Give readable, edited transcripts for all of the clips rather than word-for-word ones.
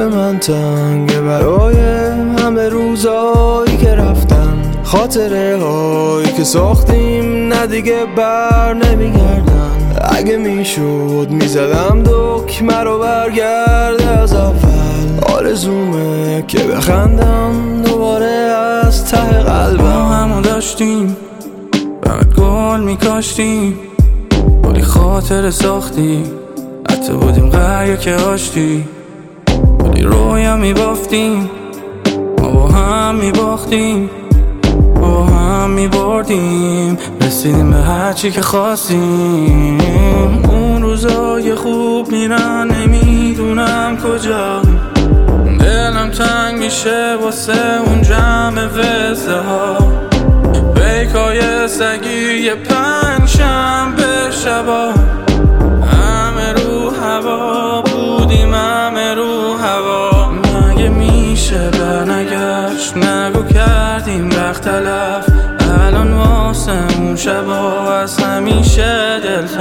دل من تنگه برای همه روزایی که رفتن، خاطره هایی که ساختیم نه دیگه بر نمیگردن. اگه میشد میزدم دکمه رو برگرده از اول، آرزومه که بخندم دوباره از ته قلبم. ما همو داشتیم فقط گل میکاشتیم، ولی خاطره ساختیم، حتی بودیم قریه که آشتی، ولی رویا میبافتیم، ما با هم میباختیم، با هم میبردیم، رسیدیم به هرچی که خواستیم. اون روزای خوب میرن نمیدونم کجا، دلم تنگ میشه واسه اون جمع وزده ها، بیکای سگی پنجشنبه شبا، همه رو هوا بودیم، همه رو هوا. مگه میشه برنگشت، نگو کردیم وقت تلف، الان واسه اون شبا از همیشه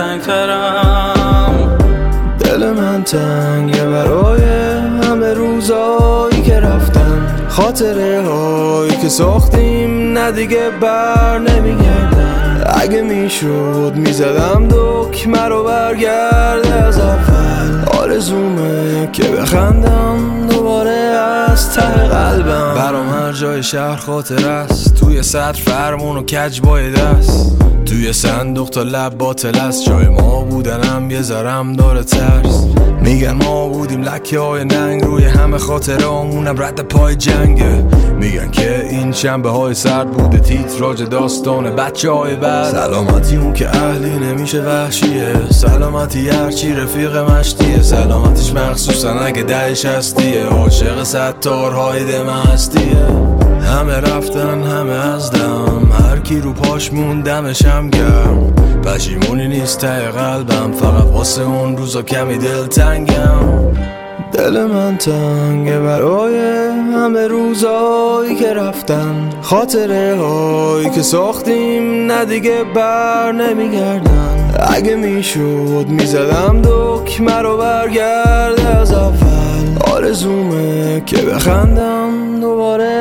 دلتنگترم. دل من تنگه برای همه روزایی که رفتن، خاطره هایی که ساختیم نه دیگه بر نمیگردن. اگه میشد میزدم دکمه رو برگرده از اول، آرزومه که بخندم دوباره از ته قلبم. برام هر جای شهر خاطر است، توی سطر فرمون و کج بای دست، توی صندوق تا لب باطل است. جای ما بودنم یه ذرم داره ترس، میگن ما بودیم لکه های ننگ روی همه خاطرامونم رد پای جنگه. میگن که این شنبه های سرد بوده تیتراژ داستان بچه های بعد. سلامتی اون که اهلی نمیشه وحشیه، سلامتی هرچی رفیق مشتیه، سلامتیش مخصوصا اگه دهش هستیه، عاشق ستارهای دم هستیه. همه رفتن همه از دم، هر کی رو پاش موندمش هم گرم، پشیمونی نیست ته قلبم، فقط واسه اون روزا کمی دلتنگم. دل من تنگه برای همه روزایی که رفتن، خاطره هایی که ساختیم نه دیگه بر نمیگردن. اگه میشد میزدم دکمه رو برگرده از اول، آرزومه که بخندم دوباره